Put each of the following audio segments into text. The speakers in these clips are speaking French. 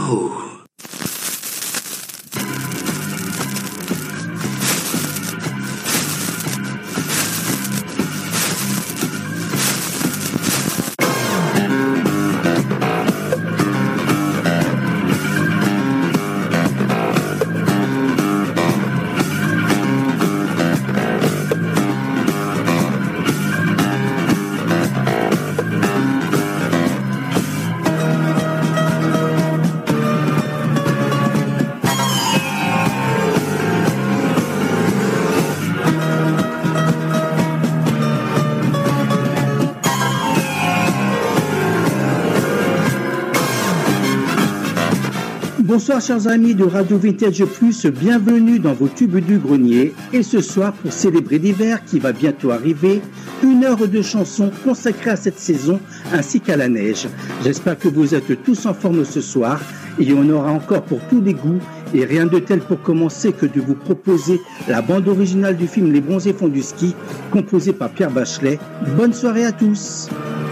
Garo. Bonsoir chers amis de Radio Vintage Plus, bienvenue dans vos tubes du grenier et ce soir pour célébrer l'hiver qui va bientôt arriver, 1 heure de chansons consacrées à cette saison ainsi qu'à la neige. J'espère que vous êtes tous en forme ce soir et on aura encore pour tous les goûts et rien de tel pour commencer que de vous proposer la bande originale du film Les Bronzés font du ski composée par Pierre Bachelet. Bonne soirée à tous.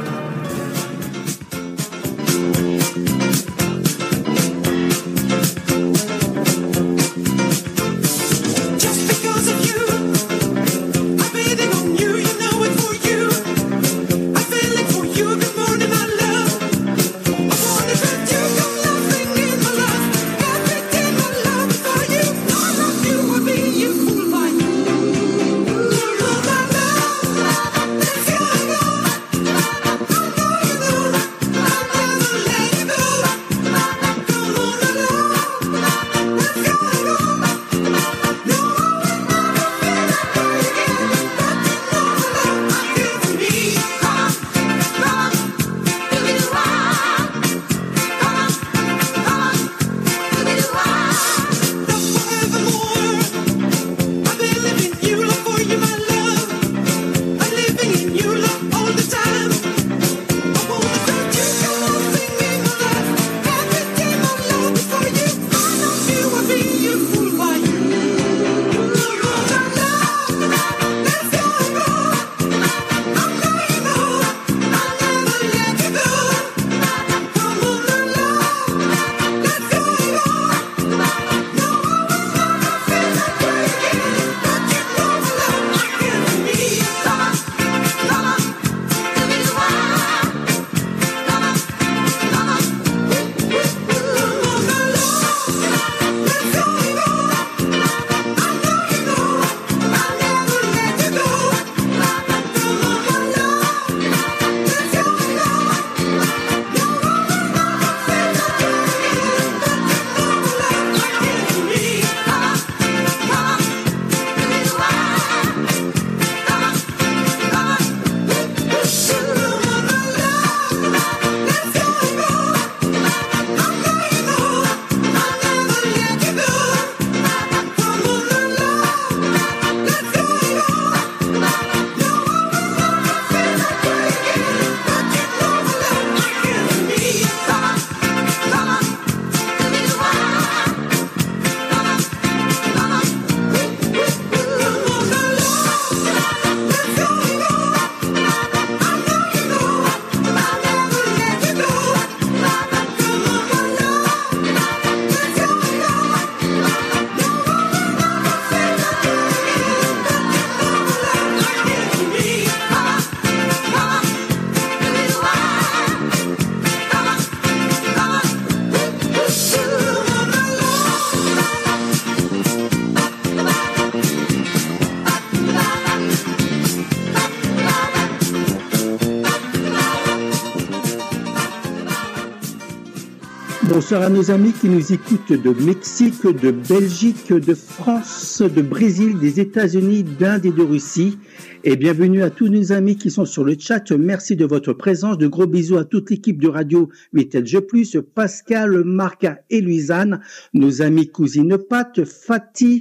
Bonsoir à nos amis qui nous écoutent de Mexique, de Belgique, de France, de Brésil, des États-Unis, d'Inde et de Russie. Et bienvenue à tous nos amis qui sont sur le chat. Merci de votre présence. De gros bisous à toute l'équipe de Radio Vintage Plus, Pascal, Marc et Louisanne, nos amis cousine Pat, Fatih,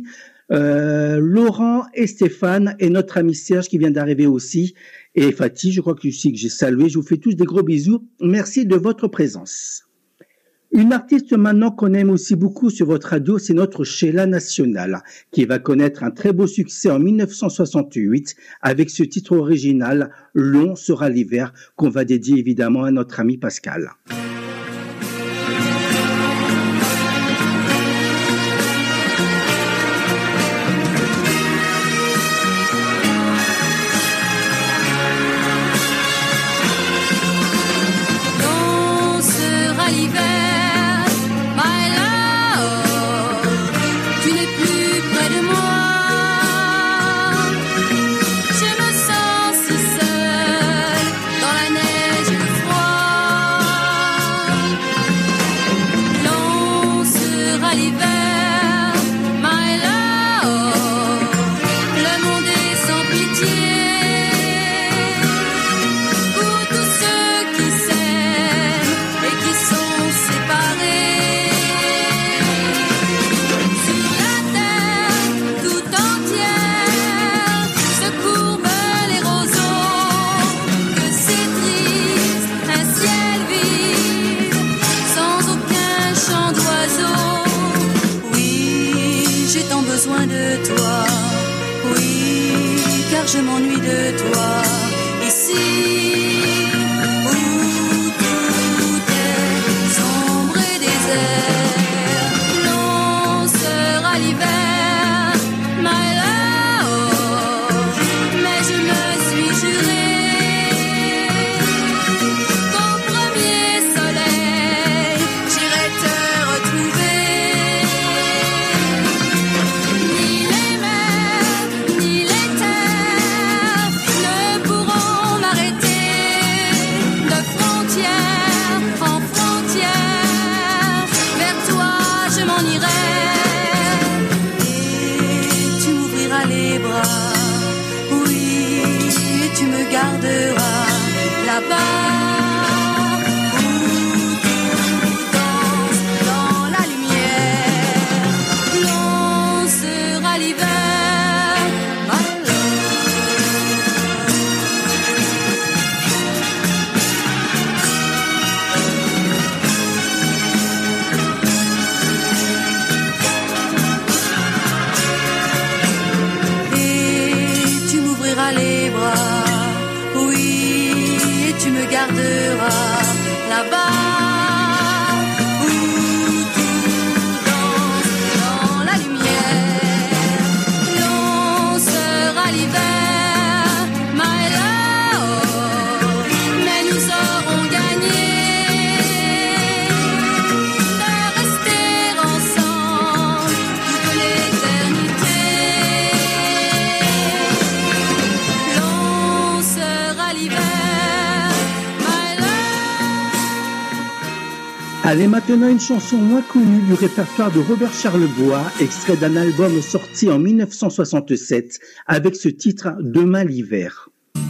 Laurent et Stéphane et notre ami Serge qui vient d'arriver aussi. Et Fatih, je crois que j'ai salué. Je vous fais tous des gros bisous. Merci de votre présence. Une artiste maintenant qu'on aime aussi beaucoup sur votre radio, c'est notre Sheila National, qui va connaître un très beau succès en 1968 avec ce titre original « Long sera l'hiver » qu'on va dédier évidemment à notre ami Pascal. plus près de moi. Je me sens si seule dans la neige et le froid. Long sera l'hiver, my love. Le monde est sans pitié pour tous ceux qui s'aiment et qui sont séparés. Sur la terre tout entière se courbent les roseaux. Que c'est triste, un ciel vide, sans aucun chant d'oiseau. Oui, j'ai tant besoin de toi. Oui, car je m'ennuie de toi. Ici, où tout est sombre et désert. Long sera l'hiver, my love. Mais je me suis juré qu'au premier soleil, j'irai te retrouver. Ni les mers, ni les terres ne pourront m'arrêter. De frontière en frontière, vers toi je m'en irai. Et tu m'ouvriras les bras, oui, et tu me garderas là-bas. Où tout danse dans la lumière. Long sera l'hiver, my Et tu m'ouvriras les bras, oui, et tu me garderas là-bas. Où tout danse dans la lumière. Long sera l'hiver, my love. Mais nous aurons gagné de rester ensemble toute l'éternité. Long sera l'hiver, my love. Allez, maintenant une chanson moins connue du répertoire de Robert Charlebois, extrait d'un album sorti en 1967 avec ce titre Demain l'hiver.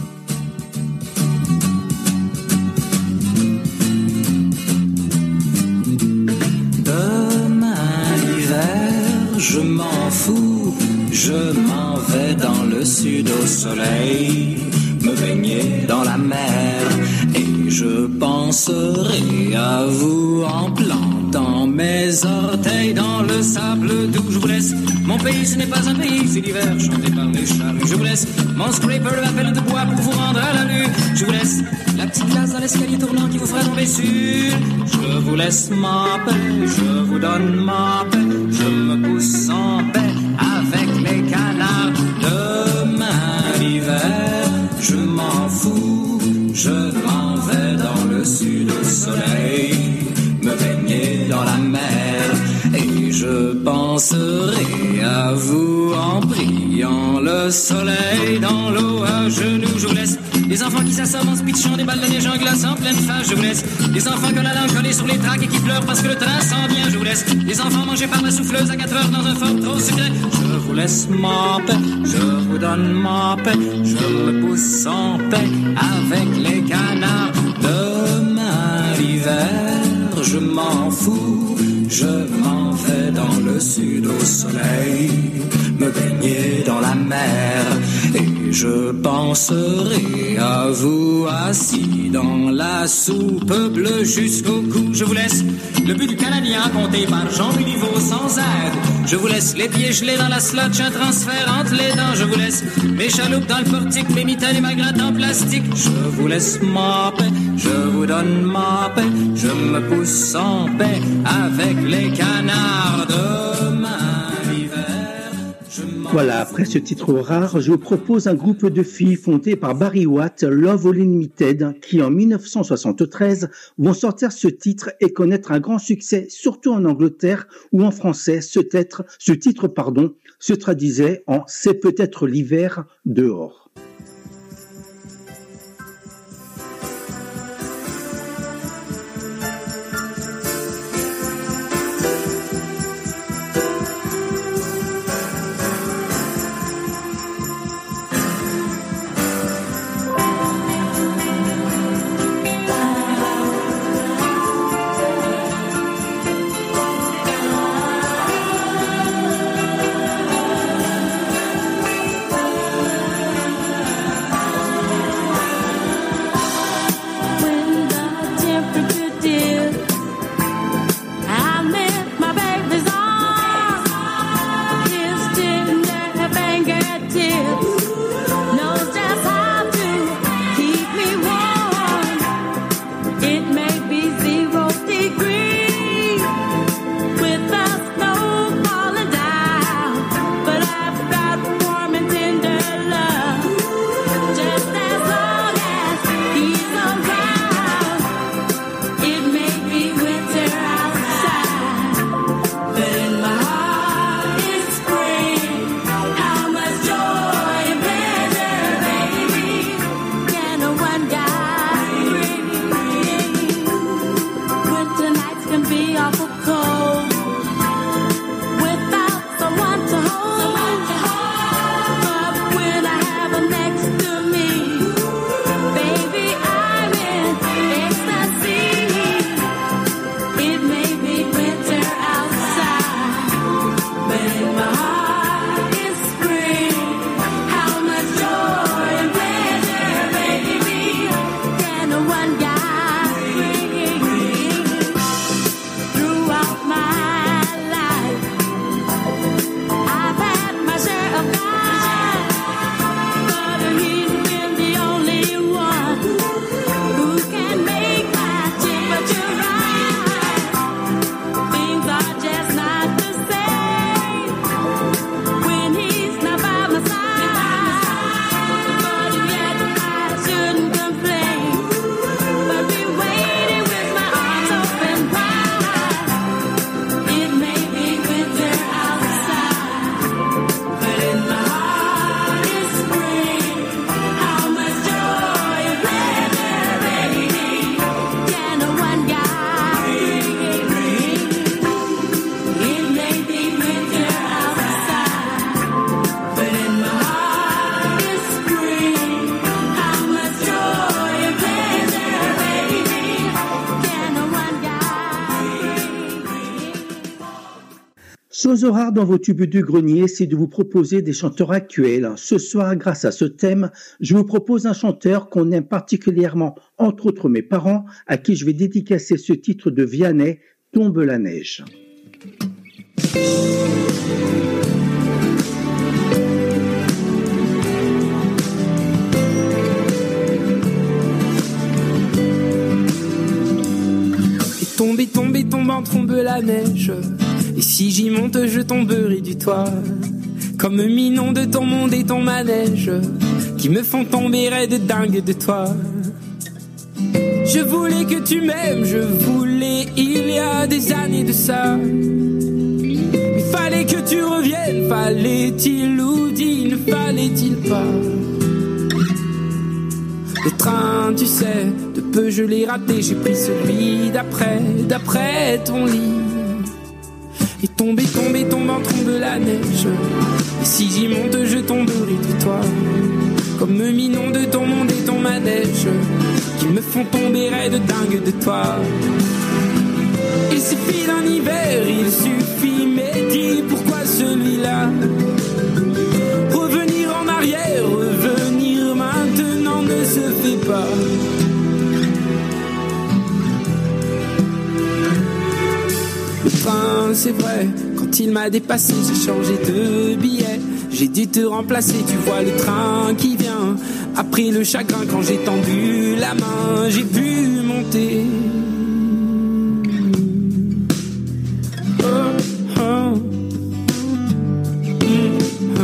Demain l'hiver, je m'en fous, je m'en vais dans le sud au soleil, me baigner dans la mer, et je penserai à vous en plantant mes orteils dans le sable doux. Je vous laisse, mon pays ce n'est pas un pays, c'est l'hiver chanté par les charrues. Je vous laisse, mon scraper la pelle de bois pour vous rendre à la lune. Je vous laisse, la petite glace dans l'escalier tournant qui vous fera tomber sur. Je vous laisse ma paix, je vous donne ma paix, je me pousse en paix avec les canards. Demain l'hiver, je m'en fous, je m'en vais dans le sud au soleil, me baigner dans la mer, et je penserai à vous en priant le soleil dans l'eau à genoux. Je vous laisse les enfants qui s'assomment en se pitchant des balles de neige en glace en pleine face. Je vous laisse les enfants qui ont la langue collée sur les tracks et qui pleurent parce que le train s'en vient. Je vous laisse les enfants mangés par la souffleuse à 4 heures dans un fort trop secret. Je vous laisse ma paix, je vous donne ma paix, je me pousse en paix avec les canards. Demain l'hiver, je m'en fous, je m'en vais dans le sud au soleil, me baigner dans la mer, et je penserai à vous assis dans la soupe bleue jusqu'au cou. Je vous laisse le but du Canadien compté par Jean Béliveau sans aide. Je vous laisse les pieds gelés dans la slotch, un transfert entre les dents. Je vous laisse mes chaloupes dans le portique, mes mitaines et ma gratte en plastique. Je vous laisse ma paix, je vous donne ma paix, je me pousse en paix avec les canards. Demain l'hiver, Voilà, après ce titre rare, je vous propose un groupe de filles fondé par Barry White, Love Unlimited, qui en 1973 vont sortir ce titre et connaître un grand succès, surtout en Angleterre où en français, ce titre, se traduisait en « C'est peut-être l'hiver dehors ». Chose rare dans vos tubes du grenier, c'est de vous proposer des chanteurs actuels. Ce soir, grâce à ce thème, je vous propose un chanteur qu'on aime particulièrement, entre autres mes parents, à qui je vais dédicacer ce titre de Vianney, Tombe la neige. Et tombant tombe la neige. Et si j'y monte, je tomberai du toit. Comme Minon de ton monde et ton manège, qui me font tomber raide dingue de toi. Je voulais que tu m'aimes, je voulais il y a des années de ça. Mais fallait que tu reviennes, fallait-il ou dit, ne fallait-il pas. Le train, tu sais, de peu je l'ai raté, j'ai pris celui d'après ton lit. Et tombant tombe la neige. Et si j'y monte, je tomberai de toi. Comme Minon de ton monde et ton manège, qui me font tomber raide dingue de toi. Il suffit d'un hiver, il suffit, mais dis pourquoi celui-là? Revenir en arrière, revenir maintenant ne se fait pas. Le train, c'est vrai, quand il m'a dépassé, j'ai changé de billet. J'ai dû te remplacer, tu vois le train qui vient. Après le chagrin, quand j'ai tendu la main, j'ai pu monter. Oh, oh.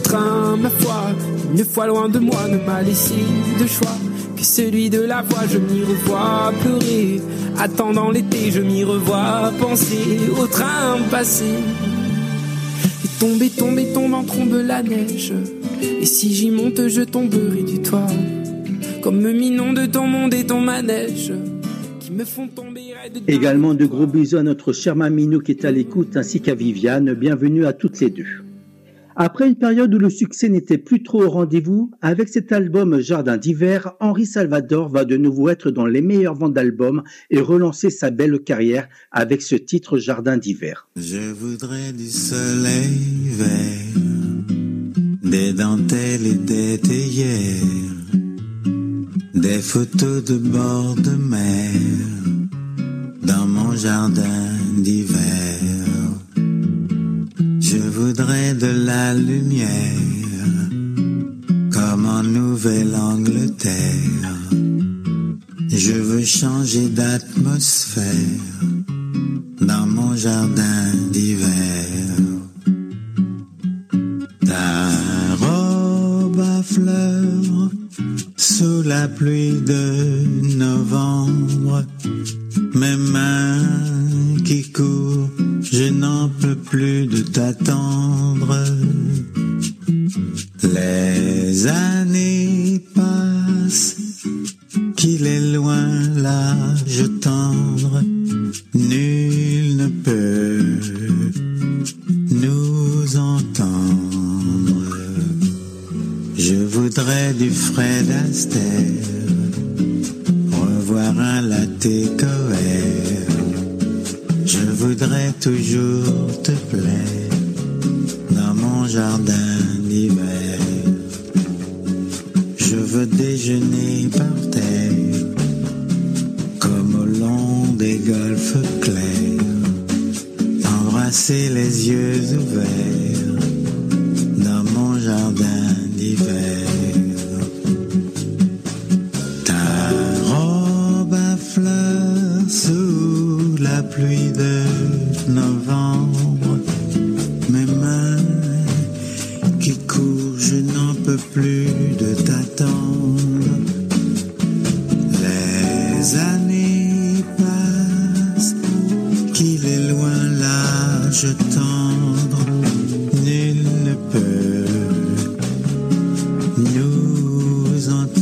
train, ma foi, une fois loin de moi, ne m'a laissé de choix que celui de la voix. Je m'y revois pleurer, attendant l'été, je m'y revois penser au train passé. Et tomber, tomber, tombe en trombe la neige. Et si j'y monte, je tomberai du toit, comme Minon de ton monde et ton manège, qui me font tomber. Également de gros bisous à notre cher Maminou qui est à l'écoute, ainsi qu'à Viviane. Bienvenue à toutes les deux. Après une période où le succès n'était plus trop au rendez-vous, avec cet album Jardin d'hiver, Henri Salvador va de nouveau être dans les meilleures ventes d'albums et relancer sa belle carrière avec ce titre Jardin d'hiver. Je voudrais du soleil vert, des dentelles et des théières, des photos de bord de mer dans mon jardin d'hiver. Je voudrais de la lumière comme en Nouvelle-Angleterre. Je veux changer d'atmosphère dans mon jardin d'hiver. Ta robe à fleurs sous la pluie de novembre, mes mains qui courent, je n'en peux plus de t'attendre. Les années passent, qu'il est loin l'âge tendre, nul ne peut nous entendre. Je voudrais du Fred Astaire, revoir un latte Coher. Je voudrais toujours te plaire dans mon jardin d'hiver. Je veux déjeuner par terre comme au long des golfes clairs, embrasser les yeux ouverts dans mon jardin d'hiver. Ta robe à fleurs sous la pluie de novembre, mes mains qui courent, je n'en peux plus de t'attendre. Les années passent, qu'il est loin l'âge tendre, nul ne peut nous entendre.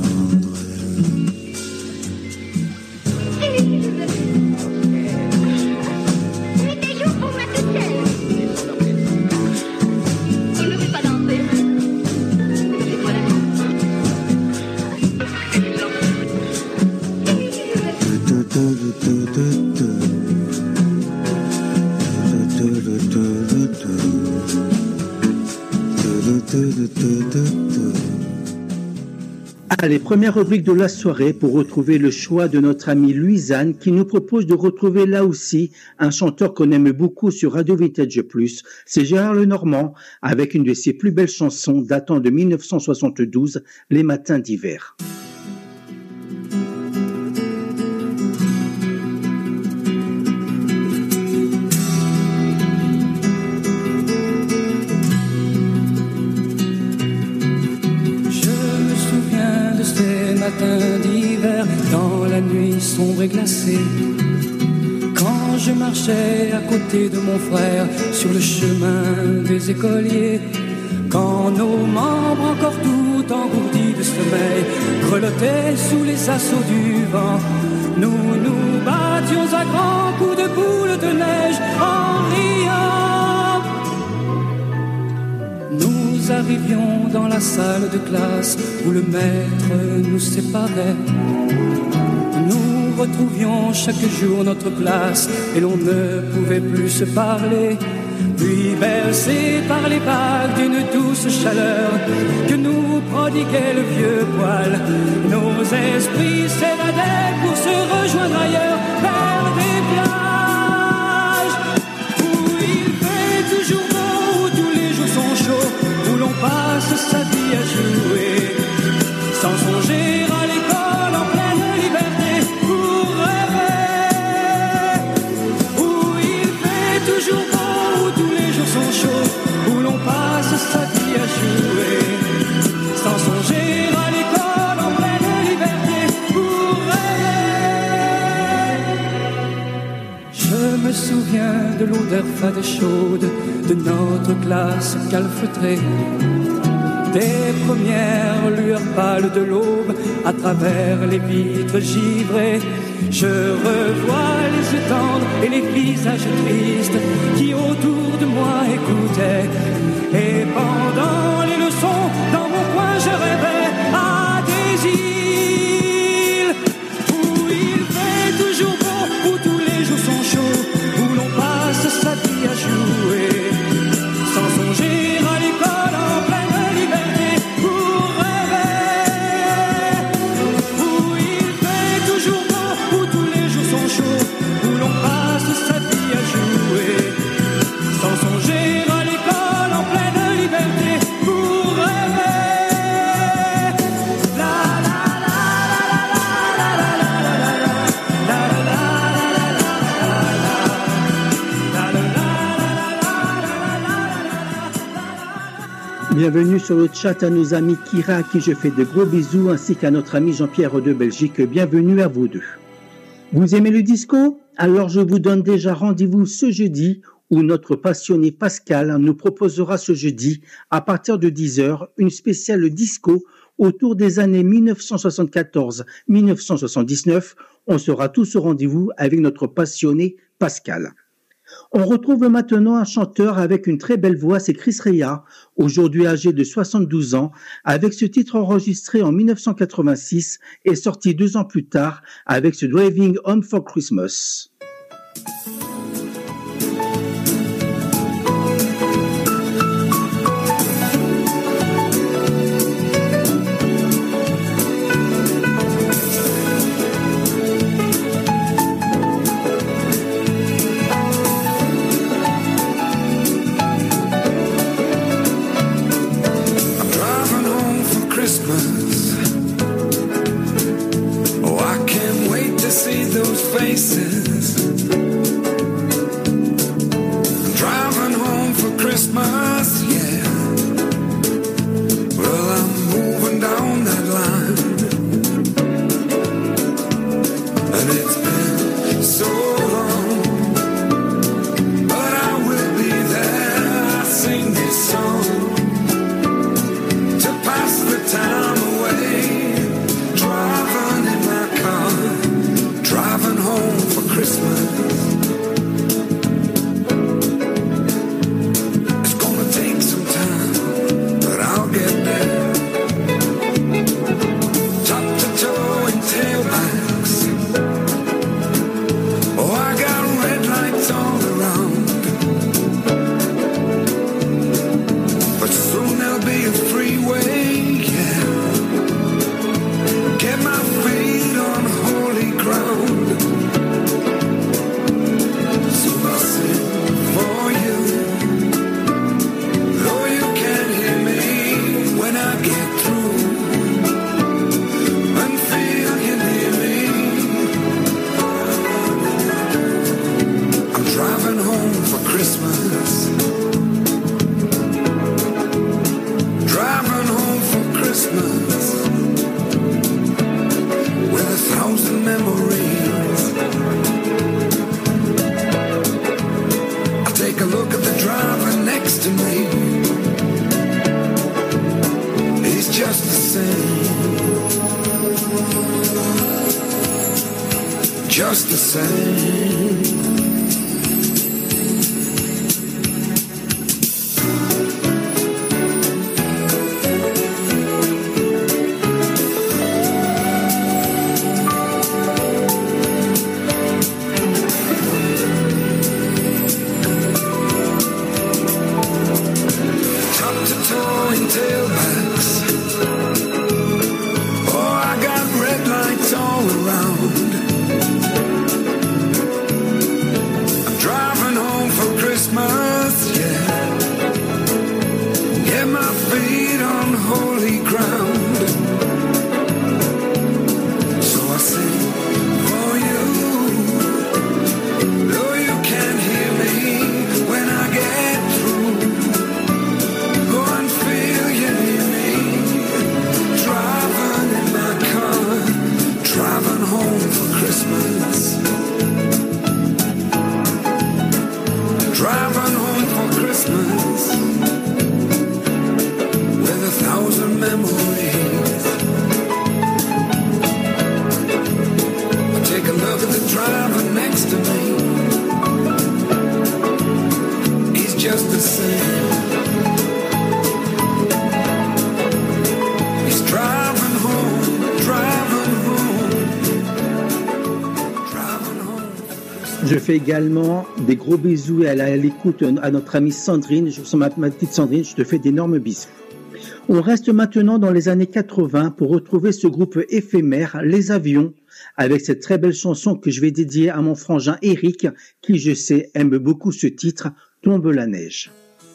Allez, première rubrique de la soirée pour retrouver le choix de notre amie Louisanne qui nous propose de retrouver là aussi un chanteur qu'on aime beaucoup sur Radio Vintage Plus. C'est Gérard Lenormand avec une de ses plus belles chansons datant de 1972, Les matins d'hiver. D'hiver, dans la nuit sombre et glacée, quand je marchais à côté de mon frère sur le chemin des écoliers, quand nos membres encore tout engourdis de sommeil grelottaient sous les assauts du vent, nous nous battions à grands coups de boules de neige en riant. Nous arrivions dans la salle de classe où le maître nous séparait. Nous retrouvions chaque jour notre place et l'on ne pouvait plus se parler. Puis bercés par les vagues d'une douce chaleur que nous prodiguait le vieux poil, nos esprits s'évadaient pour se rejoindre ailleurs vers des plages où il fait toujours beau, où tous les jours sont chauds, où l'on passe sa vie à jouer sans songer à l'école en pleine liberté pour rêver, où il fait toujours beau, où tous les jours sont chauds, où l'on passe sa vie à jouer odeur fade et chaude de notre classe calfeutrée. Des premières lueurs pâles de l'aube à travers les vitres givrées. Je revois les yeux tendres et les visages tristes qui autour de moi écoutaient. Et pendant les leçons, dans mon coin, je rêvais à des îles où il fait toujours beau, où tous les jours sont chauds, où l'on passe sa vie à jouer, sans songer à l'école en pleine liberté pour rêver. Où il fait toujours beau, où tous les jours sont chauds, où l'on passe sa vie à jouer, sans songer à l'école en pleine liberté pour rêver. La la la la la la la la la la Bienvenue sur le chat à nos amis Kira, à qui je fais de gros bisous, ainsi qu'à notre ami Jean-Pierre de Belgique. Bienvenue à vous deux. Vous aimez le disco? Alors je vous donne déjà rendez-vous ce jeudi, où notre passionné Pascal nous proposera ce jeudi, à partir de 10h, une spéciale disco autour des années 1974-1979. On sera tous au rendez-vous avec notre passionné Pascal. On retrouve maintenant un chanteur avec une très belle voix, c'est Chris Rea, aujourd'hui âgé de 72 ans, avec ce titre enregistré en 1986 et sorti 2 ans plus tard avec ce Driving Home for Christmas. See those faces. I'm driving home for Christmas, yeah. Well, I'm moving down that line, and it's been so long, but I will be there. I sing this song to pass the time away, driving in my car, driving home for Christmas. It's gonna take some time, but I'll get there. Top to toe in tailbacks. Oh, I got red lights all around, but soon there'll be a freeway, yeah. Get my feet on holy ground. So I sing for you, though you can't hear me when I get through, and feel you near me. I'm driving home for Christmas, driving home for Christmas, with 1,000 memories. I take a look at the driver next to me. He's just the same, just the same. Tailbacks. Oh, I got red lights all around, He's driving home, driving home, driving home. Je fais également des gros bisous à l'écoute à notre amie Sandrine. Ma petite Sandrine, je te fais d'énormes bisous. On reste maintenant dans les années 80 pour retrouver ce groupe éphémère, Les Avions, avec cette très belle chanson que je vais dédier à mon frangin Eric, qui je sais aime beaucoup ce titre, Tombe la neige.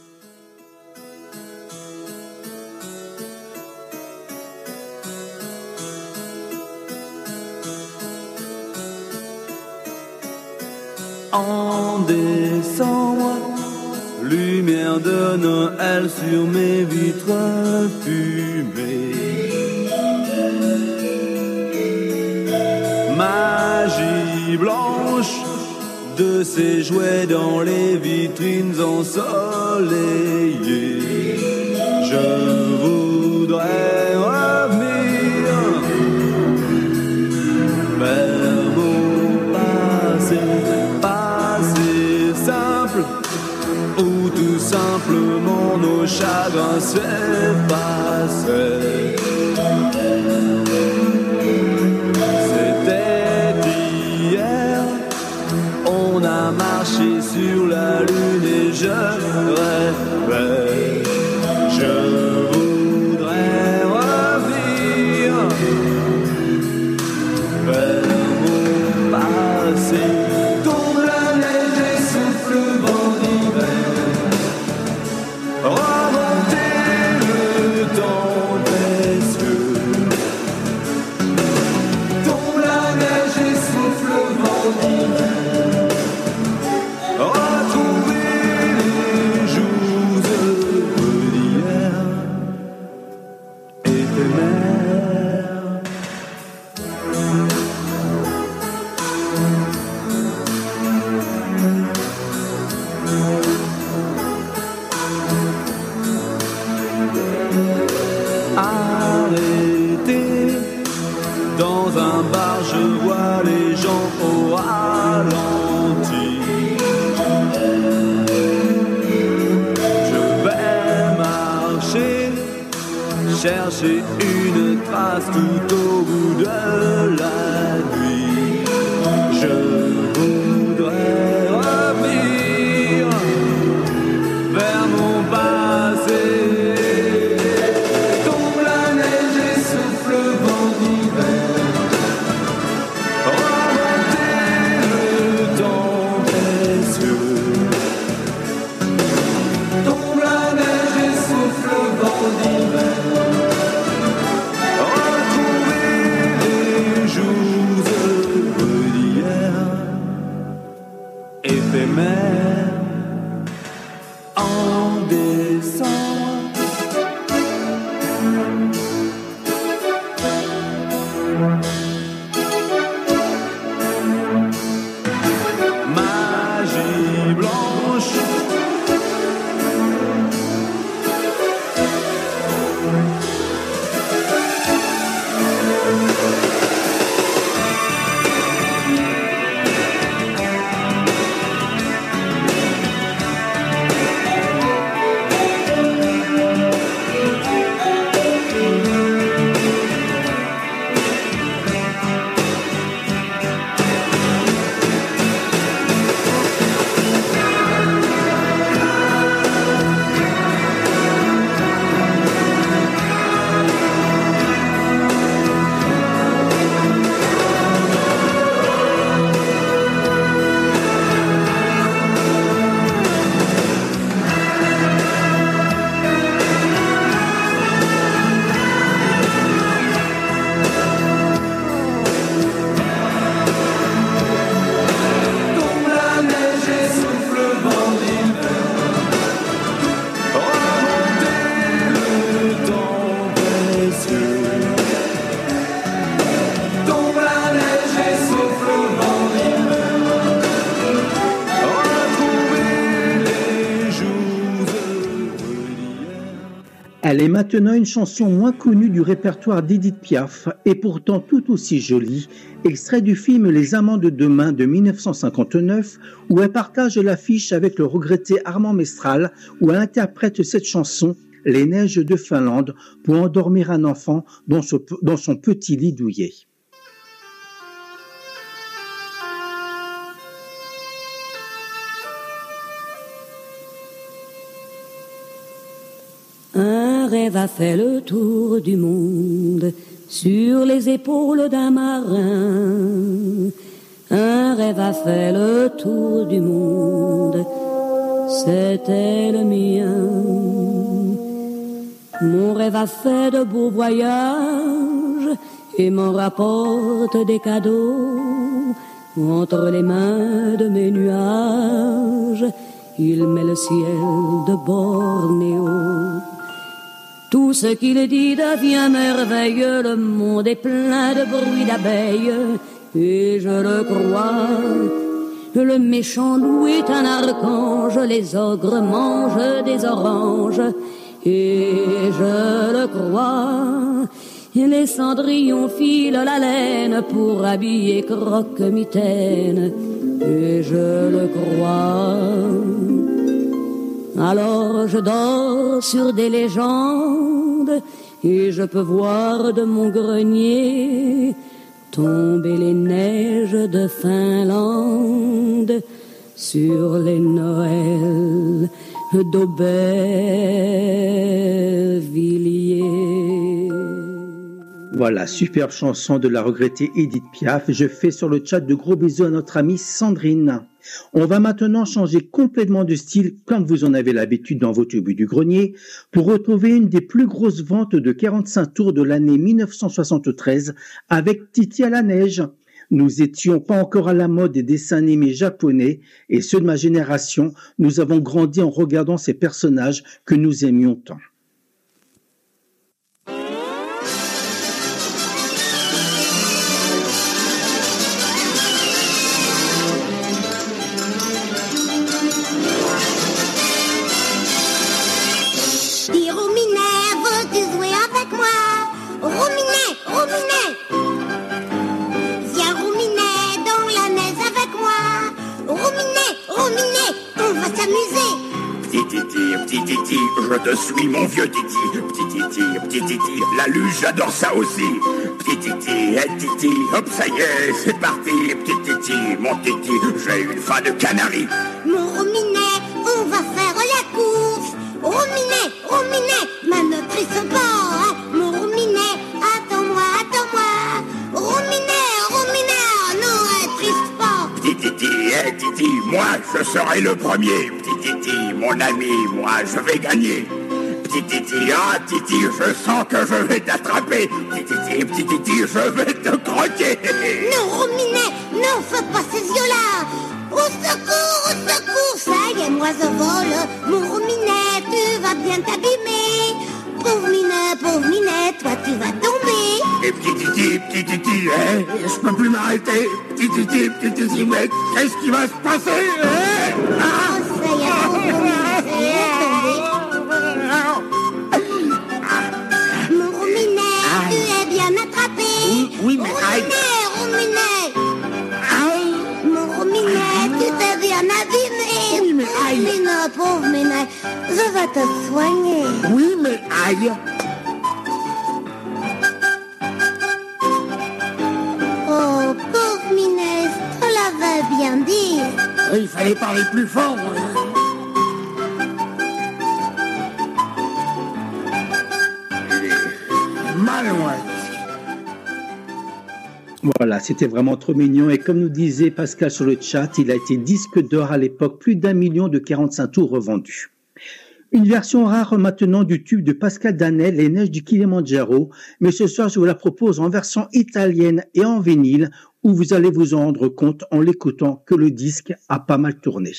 En décembre, lumière de Noël sur mes vitres fumées. Magie blanche de ces jouets dans les vitrines ensoleillées. Je voudrais revenir vers mon passé simple, où tout simplement nos chagrins s'effaçaient. C'était hier, on a marché sur la lune et je rêvais. Je voudrais revenir vers mon passé. Tombe la neige et souffle le vent d'hiver. Remonter le temps des cieux. Tombe la neige et souffle le vent d'hiver. Retrouver les jours d'hier éphémères. Arrêté dans un bar, je vois les gens au ralenti. Je vais marcher, chercher une trace tout au bout de la nuit. Je voudrais revenir vers mon passé. Tombe la neige et souffle le vent d'hiver. Remonter le temps précieux. Tombe la neige et souffle le vent d'hiver. Retrouver les jours Elle est maintenant une chanson moins connue du répertoire d'Édith Piaf et pourtant tout aussi jolie, extrait du film Les Amants de demain de 1959 où elle partage l'affiche avec le regretté Armand Mestral où elle interprète cette chanson Les neiges de Finlande pour endormir un enfant dans son petit lit douillet. Un rêve a fait le tour du monde sur les épaules d'un marin. Un rêve a fait le tour du monde, c'était le mien. Mon rêve a fait de beaux voyages et m'en rapporte des cadeaux. Entre les mains de mes nuages, il met le ciel de Bornéo. Tout ce qu'il dit devient merveilleux, le monde est plein de bruit d'abeilles, et je le crois. Le méchant loup est un archange, les ogres mangent des oranges, et je le crois. Et les cendrillons filent la laine pour habiller Croque-Mitaine, et je le crois. Alors je dors sur des légendes et je peux voir de mon grenier tomber les neiges de Finlande sur les Noëls d'Aubervilliers. Voilà, superbe chanson de la regrettée Édith Piaf. Je fais sur le chat de gros bisous à notre amie Sandrine. On va maintenant changer complètement de style, comme vous en avez l'habitude dans vos tubes du grenier, pour retrouver une des plus grosses ventes de 45 tours de l'année 1973 avec Titi à la neige. Nous étions pas encore à la mode des dessins animés japonais et ceux de ma génération, nous avons grandi en regardant ces personnages que nous aimions tant. Petit Titi, je te suis mon vieux Titi. Petit Titi, la luge j'adore ça aussi. Petit Titi, Titi, hop ça y est, c'est parti. Petit Titi, mon Titi, j'ai une faim de canari. Mon Rominet, on va faire la course. Rominet, ne triste pas, hein. Mon Rominet, attends-moi. Rominet, non, triste pas. Petit Titi, moi je serai le premier. Petit Titi, mon ami, moi je vais gagner. Petit Titi, Titi, je sens que je vais t'attraper. Petit Titi, je vais te croquer. Non, Rominet, non, fais pas ces yeux-là. Au secours, ça y est, moi je vole. Mon Rominet, tu vas bien t'abîmer. Pauvre Minet, toi tu vas tomber. Et petit Titi, je peux plus m'arrêter. Petit Titi, mais qu'est-ce qui va se passer? Ça y est, mon Rominet, tu es bien attrapé. Oui, mais Rominet. Mon Rominet, tu t'es bien abîmé. Oui, mais aïe. Pauvre Minet, je vais te soigner. Oui, mais aïe. Oh, pauvre Minet, je te l'avais bien dit. Il fallait parler plus fort. Voilà, c'était vraiment trop mignon et comme nous disait Pascal sur le chat, il a été disque d'or à l'époque, plus d'1 million de 45 tours revendus. Une version rare maintenant du tube de Pascal Danel, Les neiges du Kilimandjaro, mais ce soir je vous la propose en version italienne et en vinyle où vous allez vous en rendre compte en l'écoutant que le disque a pas mal tourné.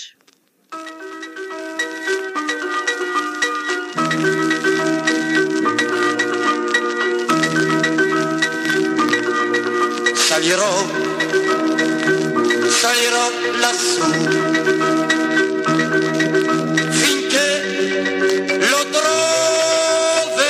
Salirò lassù finché lo troverò.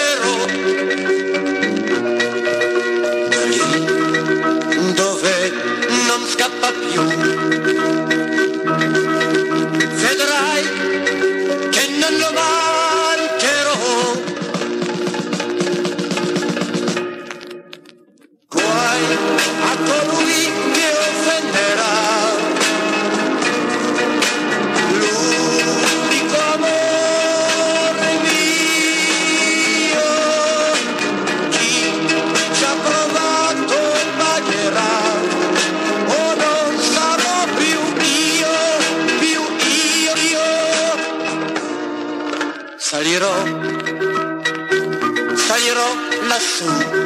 salirò lassù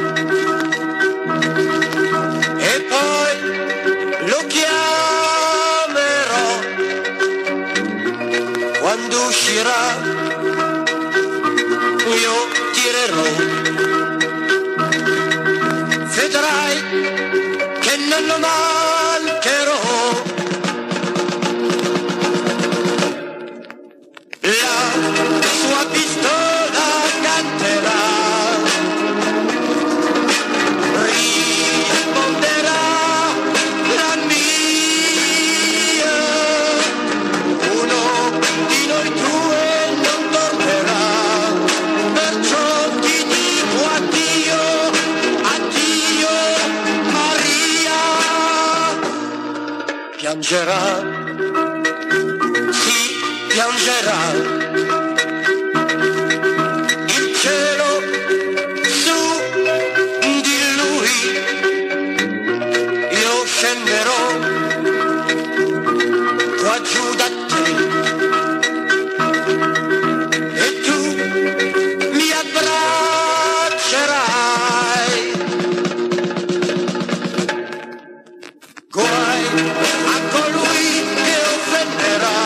e poi lo chiamerò quando uscirà, io tirerò, vedrai che non lo mancherò. La sua pistola canterà, risponderà la mia, uno di noi due non tornerà, perciò ti dico addio, addio Maria. Piangerà, sì, piangerà il cielo su di lui, io scenderò qua giù da te e tu mi abbraccerai. Guai a colui che offenderà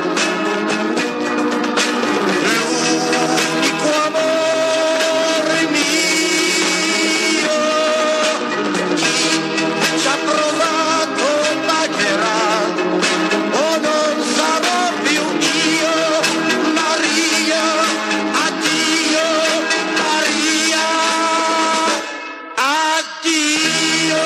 l'unico amore mio. Chi ci ha provato pagherà, o non sarò più io. Maria, addio Maria, addio.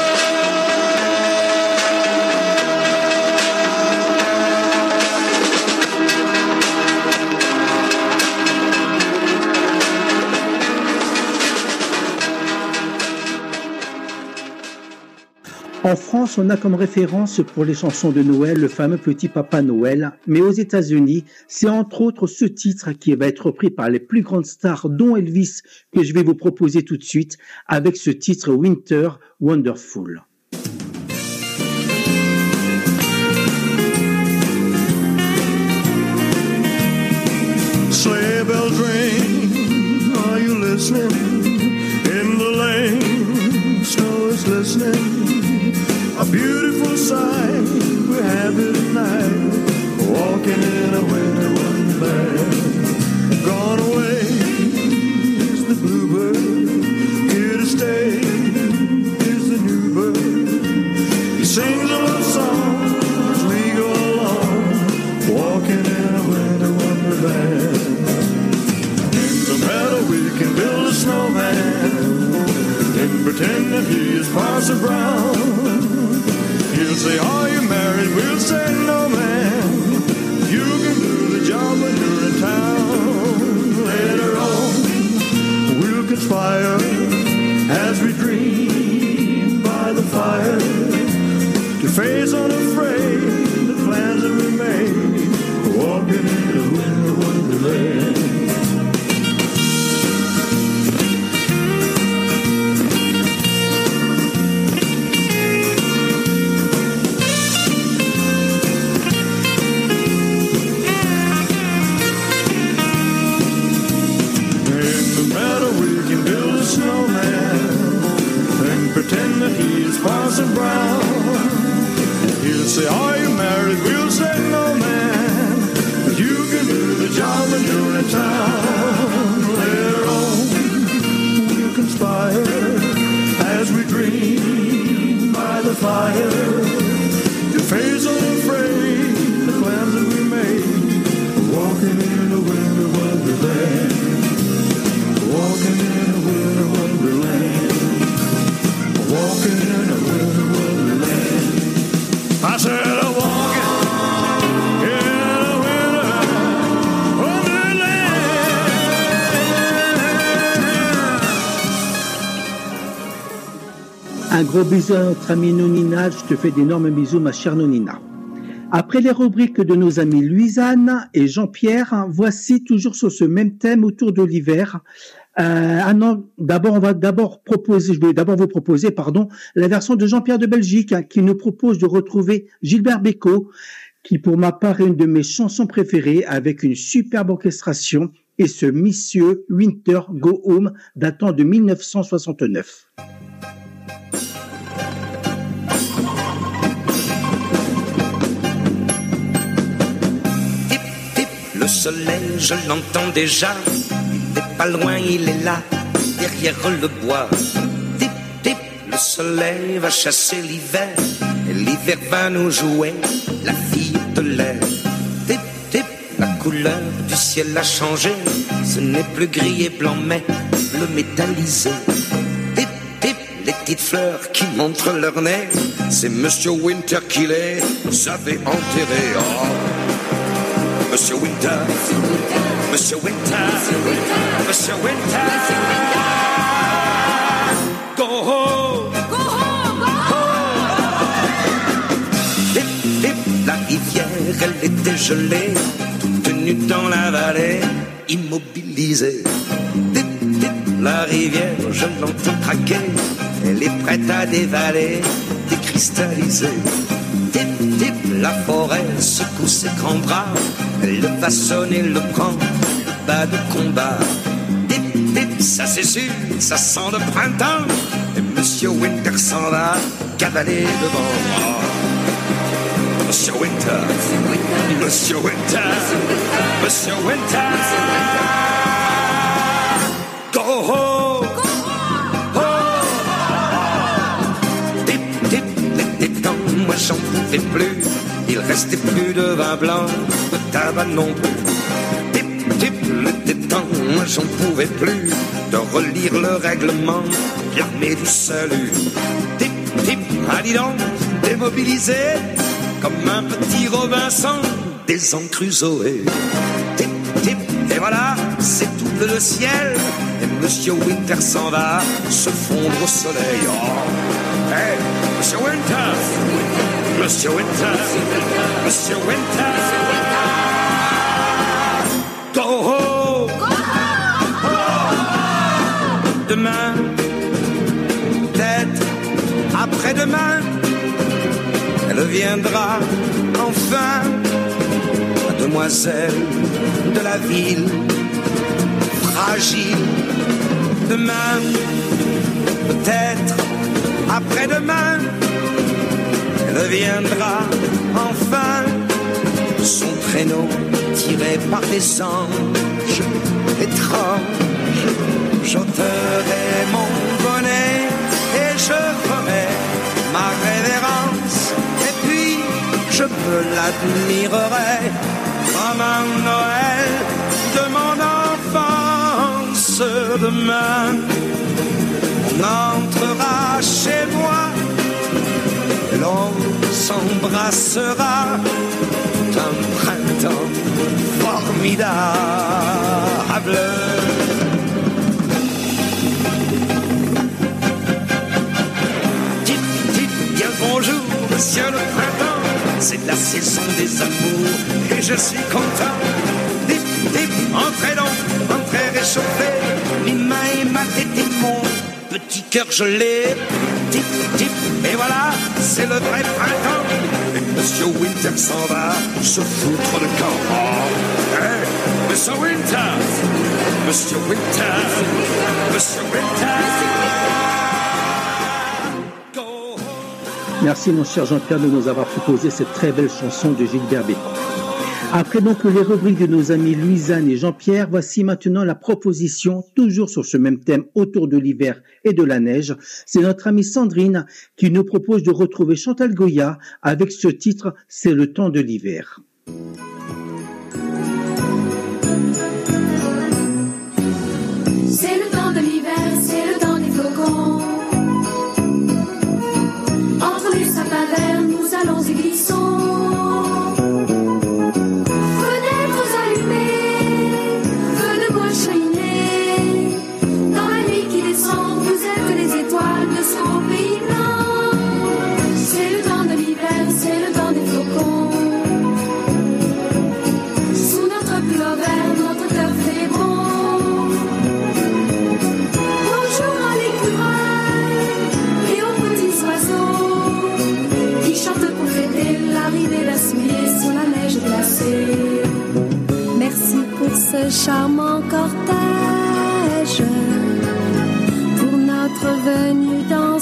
En France, on a comme référence pour les chansons de Noël le fameux Petit Papa Noël, mais aux États-Unis, c'est entre autres ce titre qui va être repris par les plus grandes stars, dont Elvis, que je vais vous proposer tout de suite, avec ce titre Winter Wonderful. Sleigh bells ring, are you listening? In the lane, snow is glistening. A beautiful sight, we're happy tonight, walking in a winter wonderland. Gone away is the bluebird, here to stay is the new bird. He sings a love song as we go along, walking in a winter wonderland. In the meadow we can build a snowman and pretend that he is Parson Brown. He'll say, are you married? We'll say, no, man. You can do the job when you're in town. Later on, we'll conspire as we dream by the fire to face unafraid the plans that we made, walking in a winter wonderland. Pretend that he's Parson Brown. He'll say, are you married? We'll say, no, man. But you can do the job when you're in town. Later on, we'll conspire as we dream by the fire to face unafraid the plans that we made, walking in a winter wonderland, walking in a winter wonderland. Walking in a winter wonderland. I said I'm walking in a winter wonderland. Un gros bisou à notre amie Nonina, je te fais d'énormes bisous ma chère Nonina. Après les rubriques de nos amis Louisanne et Jean-Pierre, voici toujours sur ce même thème autour de l'hiver. Je vais d'abord vous proposer, la version de Jean-Pierre de Belgique, qui nous propose de retrouver Gilbert Bécaud, qui pour ma part est une de mes chansons préférées, avec une superbe orchestration et ce Monsieur Winter Go Home datant de 1969. Le soleil, je l'entends déjà. Il n'est pas loin, il est là, derrière le bois. Tip, tip, le soleil va chasser l'hiver. Et l'hiver va nous jouer la fille de l'air. Tip, tip, la couleur du ciel a changé. Ce n'est plus gris et blanc, mais bleu métallisé. Tip, tip, les petites fleurs qui montrent leur nez. C'est Monsieur Winter qui les avait enterrés. Oh. Monsieur Winter, Monsieur Winter, Monsieur Winter, go home, go home, go home. Dip, dip, la rivière, elle était gelée, toute nue dans la vallée, immobilisée. Dip, dip, la rivière, je l'entends craquer, elle est prête à dévaler, décristalliser. Dip, dip, la forêt secoue ses grands bras. Elle va sonner le camp, le bas de combat. Dip, dip, ça c'est sûr, ça sent le printemps. Et Monsieur Winter s'en va cavaler devant. Oh. Monsieur Winter, Monsieur Winter, Monsieur Winter, go home, dip, dip, les temps, moi j'en pouvais plus. Il restait plus de vin blanc, de tabac non plus. Tip, tip, le détend, moi j'en pouvais plus de relire le règlement, l'armée du salut. Tip, tip, ah dis donc, démobilisé, comme un petit Robinson, des Crusoe. Tip, tip, et voilà, c'est tout bleu le ciel, et Monsieur Winter s'en va se fondre au soleil. Oh, hey, Monsieur Winter, Monsieur Winter, Monsieur Winter, go home, demain, peut-être après-demain, elle viendra enfin, la demoiselle de la ville, fragile. Demain, peut-être après-demain, elle viendra enfin, son traîneau tiré par des anges étranges. J'ôterai mon bonnet et je ferai ma révérence, et puis je me l'admirerai comme un Noël de mon enfance. Demain, on entrera chez moi, l'on s'embrassera, un printemps formidable. Tip, tip, bien le bonjour, monsieur le printemps, c'est la saison des amours et je suis content. Tip, tip, entrez donc, entrez réchauffé, mes mains et ma tête et mon petit cœur gelé. Tip, tip, et voilà, c'est le vrai printemps. Et Monsieur Winter s'en va se foutre de camp. Oh, hey, Monsieur Winter, Monsieur Winter, Monsieur Winter. Merci mon cher Jean-Pierre de nous avoir proposé cette très belle chanson de Gilbert Bécaud. Après donc les rubriques de nos amis Louisanne et Jean-Pierre, voici maintenant la proposition, toujours sur ce même thème autour de l'hiver et de la neige. C'est notre amie Sandrine qui nous propose de retrouver Chantal Goya avec ce titre « C'est le temps de l'hiver ». C'est le temps de l'hiver, c'est le temps des flocons. Entre les sapins verts, nous allons et glissons.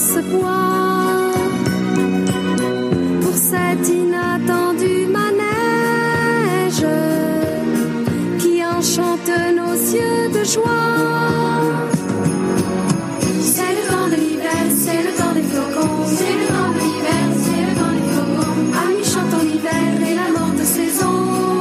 ce bois pour cet inattendu manège qui enchante nos yeux de joie. C'est le temps de l'hiver, c'est le temps des flocons, c'est le temps de l'hiver, c'est le temps des flocons. Amis, chantons l'hiver et la morte saison.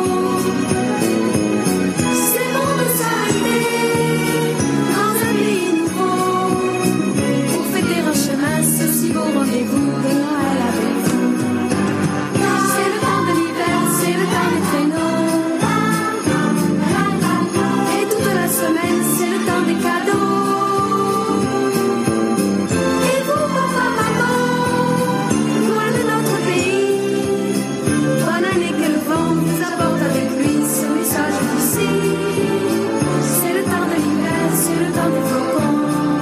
C'est bon de s'arrêter dans un pays nouveau pour fêter un chemin, ce si beau rendez-vous de Noël avec vous. C'est le temps de l'hiver, c'est le temps des traîneaux. Et toute la semaine, c'est le temps des cadeaux. Et vous, papa, maman, loin de notre pays, bonne année que le vent vous apporte avec lui ce message d'ici. C'est le temps de l'hiver, c'est le temps des flocons.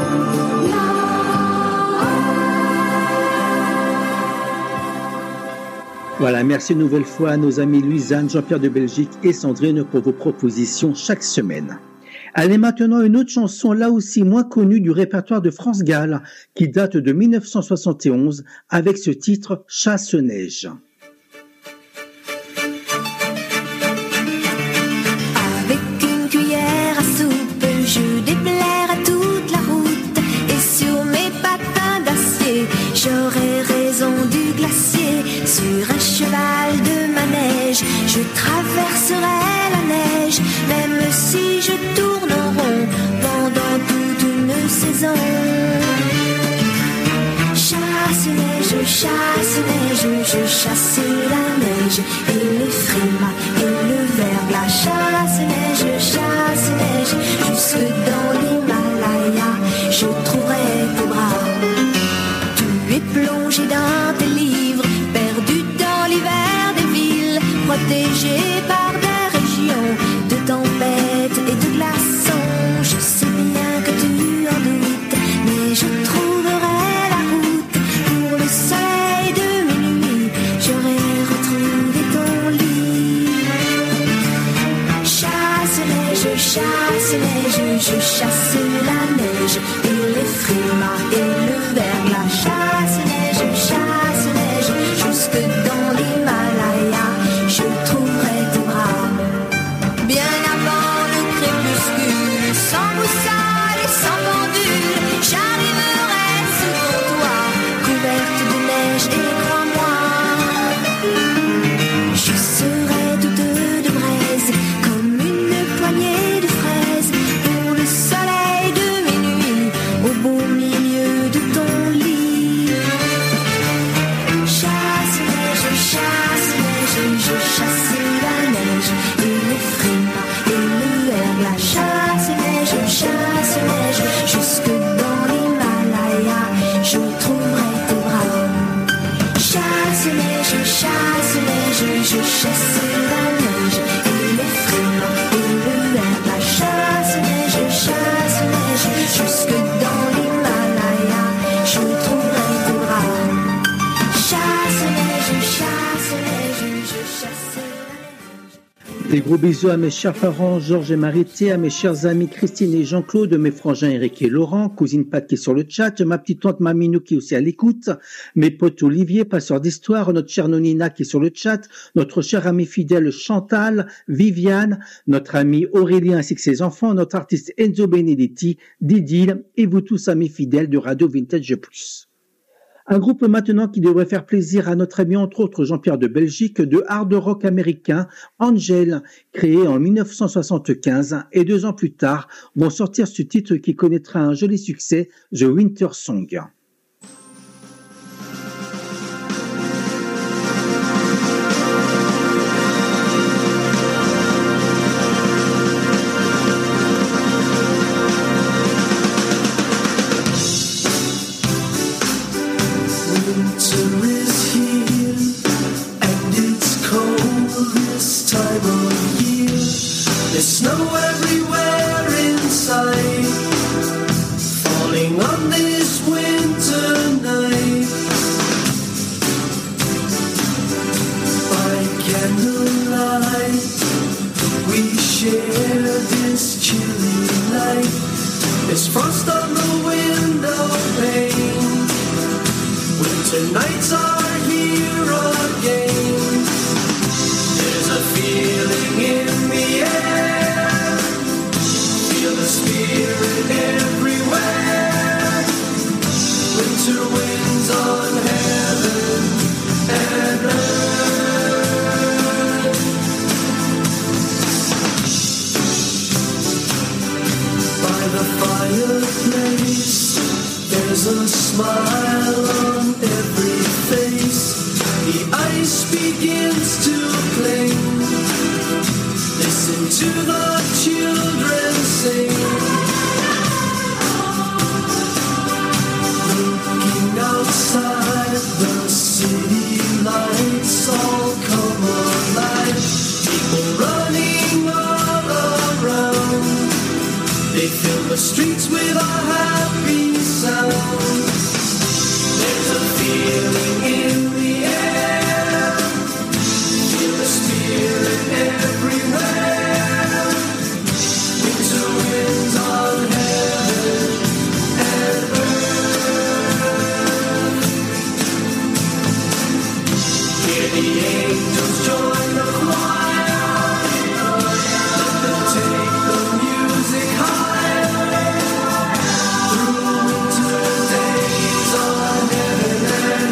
Voilà, merci une nouvelle fois à nos amis Louisanne, Jean-Pierre de Belgique et Sandrine pour vos propositions chaque semaine. Allez maintenant une autre chanson là aussi moins connue du répertoire de France Gall qui date de 1971 avec ce titre Chasse-neige. Avec une cuillère à soupe, je déblaire à toute la route. Et sur mes patins d'acier, j'aurai raison du glacier. Sur un cheval de manège, je traverserai la neige. Même si je tourne en rond pendant toute une saison. Chasse-neige, chasse-neige, je chasse la neige. Et les frimas et le verglas. Chasse-neige, chasse-neige, jusque dans l'Himalaya, je trouverai tes bras. Tu es plongé dans tes livres, perdu dans l'hiver des villes, protégé par des régions de tempêtes et de glaçons. Je sais bien que tu en doutes, mais je trouverai la route pour le soleil de minuit. J'aurai retrouvé ton lit. Chasse-neige, chasse-neige, je chasse la neige et les frimas et le verglas. Chasse-neige, chasse-neige, jusque dans l'Himalaya, je trouverai tes bras. Bien avant le crépuscule, sans boussole et sans pendule, j'arriverai sur toi, couverte de neige et crois-moi, je serai toute de braise, comme une poignée de fraises, pour le soleil de minuit, au beau milieu de ton lit. Chasse-neige, chasse-neige, je chasse la neige, et les frimas et le verglas. Chasse-neige, chasse-neige, jusque dans l'Himalaya, je trouverai tes bras. Chasse-neige, chasse-neige, je chasse la neige, et les frimas et le verglas. Chasse-neige, chasse-neige, jusque dans l'Himalaya, je trouverai tes bras. Chasse-neige, chasse-neige, je chasse la neige. Des gros bisous à mes chers parents Georges et Marité, à mes chers amis Christine et Jean-Claude, mes frangins Eric et Laurent, cousine Pat qui est sur le chat, ma petite tante Maminou qui est aussi à l'écoute, mes potes Olivier, passeur d'histoire, notre chère Nonina qui est sur le chat, notre cher ami fidèle Chantal, Viviane, notre ami Aurélien ainsi que ses enfants, notre artiste Enzo Benedetti, Didi et vous tous amis fidèles de Radio Vintage Plus. Un groupe maintenant qui devrait faire plaisir à notre ami entre autres Jean-Pierre de Belgique de hard rock américain, Angel, créé en 1975 et 2 ans plus tard vont sortir ce titre qui connaîtra un joli succès, The Winter Song. Winter is here, and it's cold this time of year. There's snow everywhere inside, falling on this winter night. By candlelight, we share this chilly night. There's frost on the window pane, tonight's our here again. There's a feeling in the air, feel the spirit everywhere. Winter winds on heaven and earth. By the fireplace, there's a smile on every face. The ice begins to cling. Listen to the children sing. Looking outside, the city lights all come alive. People running all around. They fill the streets with a happy sound. There's a feeling in the air, feel the spirit everywhere. Winter winds on heaven and earth. Hear the angels join the choir. Let them take the music higher. Through winter days on heaven and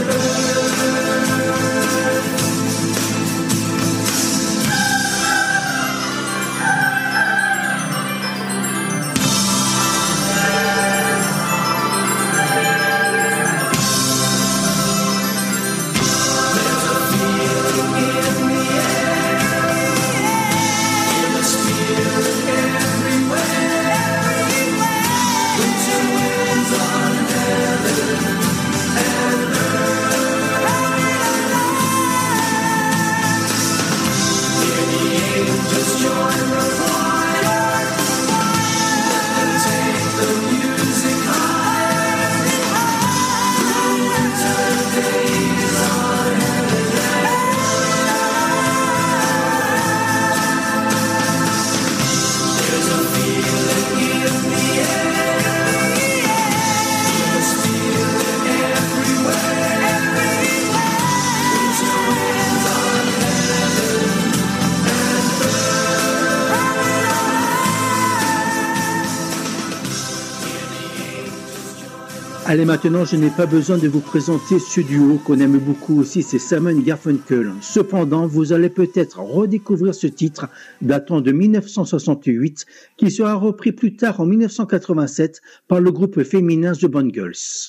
Allez, maintenant, je n'ai pas besoin de vous présenter ce duo qu'on aime beaucoup aussi, c'est Simon & Garfunkel. Cependant, vous allez peut-être redécouvrir ce titre datant de 1968 qui sera repris plus tard en 1987 par le groupe féminin The Bond Girls.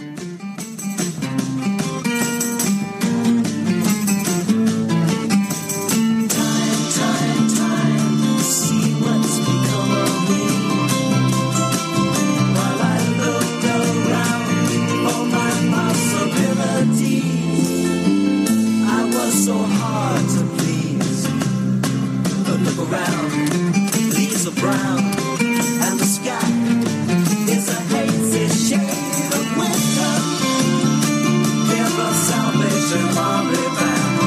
Brown and the sky is a hazy shade of winter. Hear the Salvation Army band.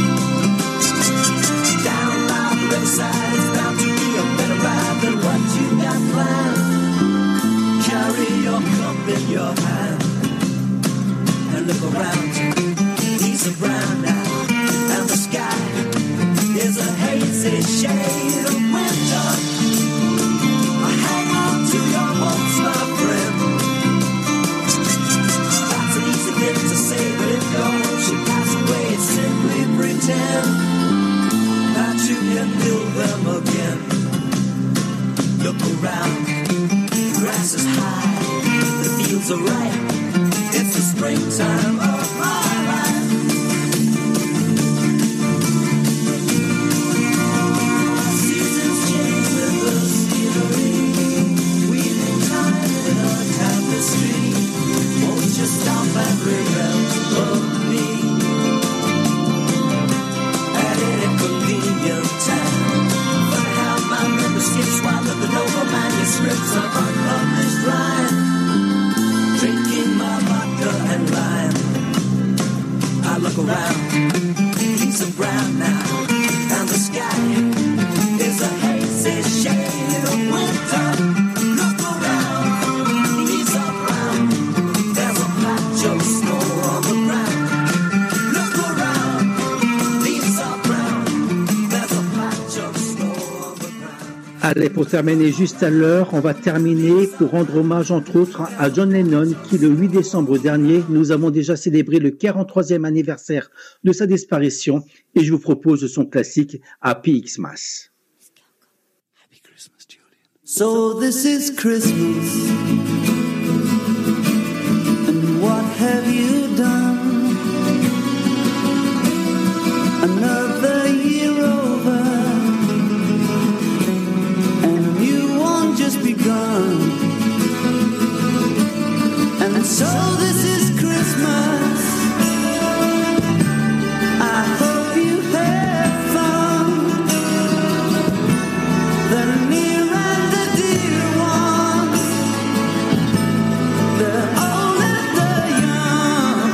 Down by the riverside, it's bound to be a better ride than what you got planned. Carry your cup in your hand and look around you. Leaves are brown now and the sky is a hazy shade of winter. Hang on to your hopes, my friend. That's an easy thing to say, but if your hopes should pass away, simply pretend that you can build them again. Look around, the grass is high, the fields are ripe. It's the springtime of my life. Seasons change with the scenery. Won't you stop and remember me at any convenient time? But how my memory skips while looking over manuscripts of unpublished rhyme. Drinking my vodka and lime. Allez, pour terminer juste à l'heure, on va terminer pour rendre hommage entre autres à John Lennon qui le 8 décembre dernier, nous avons déjà célébré le 43e anniversaire de sa disparition et je vous propose son classique Happy Xmas. So this is Christmas, and what have you done? Another year over, and a new one just begun. And so this is Christmas, I hope you have fun. The near and the dear ones, the old and the young.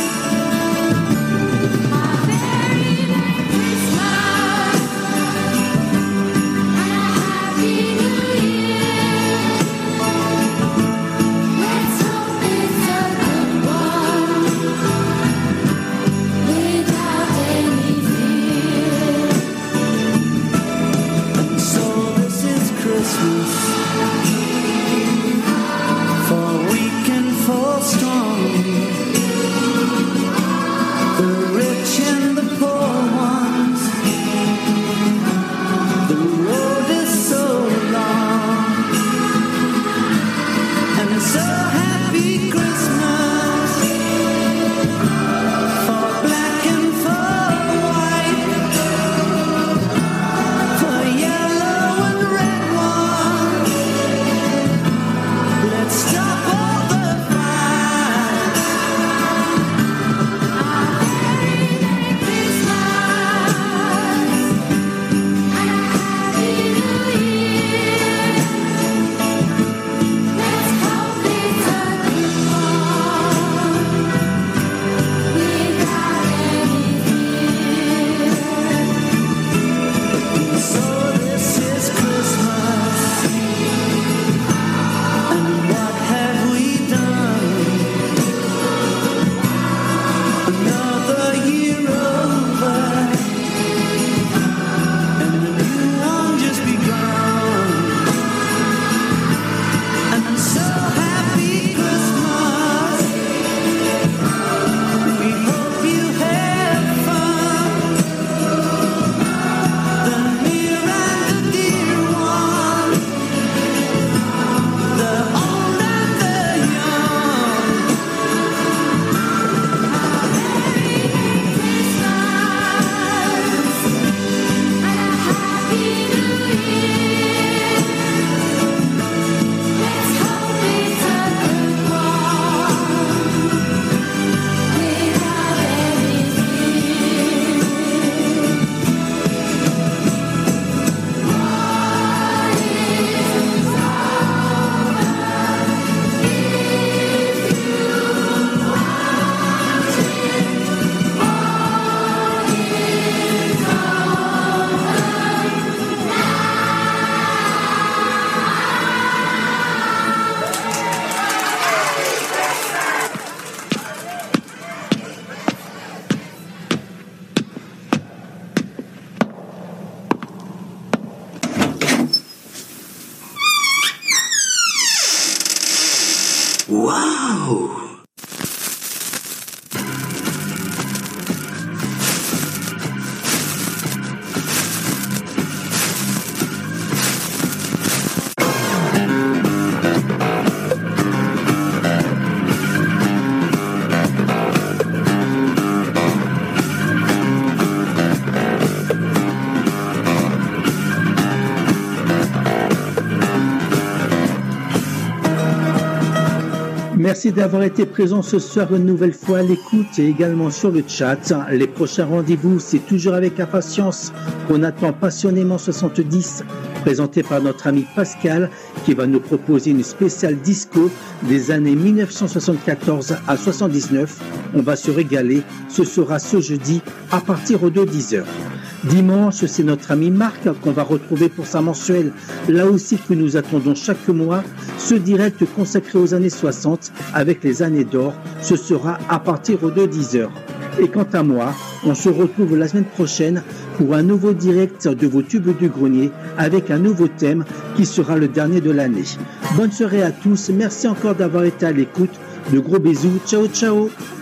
For weak and for strong, the rich and the poor ones, the road is so long, and so happy Christmas for black and for white, for yellow and red ones. Let's stop all the fight. So this is Christmas, and what have we done? Another year over, and a new one just begun. And so happy Christmas, we hope you have fun. The near and the dear one, the old and the young. Wow! Merci d'avoir été présent ce soir une nouvelle fois à l'écoute et également sur le chat. Les prochains rendez-vous, c'est toujours avec impatience qu'on attend passionnément 70, présenté par notre ami Pascal, qui va nous proposer une spéciale disco des années 1974 à 79. On va se régaler. Ce sera ce jeudi à partir de 10h. Dimanche, c'est notre ami Marc qu'on va retrouver pour sa mensuelle, là aussi que nous attendons chaque mois, ce direct consacré aux années 60 avec les années d'or. Ce sera à partir de 10h. Et quant à moi, on se retrouve la semaine prochaine pour un nouveau direct de vos tubes du grenier avec un nouveau thème qui sera le dernier de l'année. Bonne soirée à tous. Merci encore d'avoir été à l'écoute. De gros bisous. Ciao, ciao.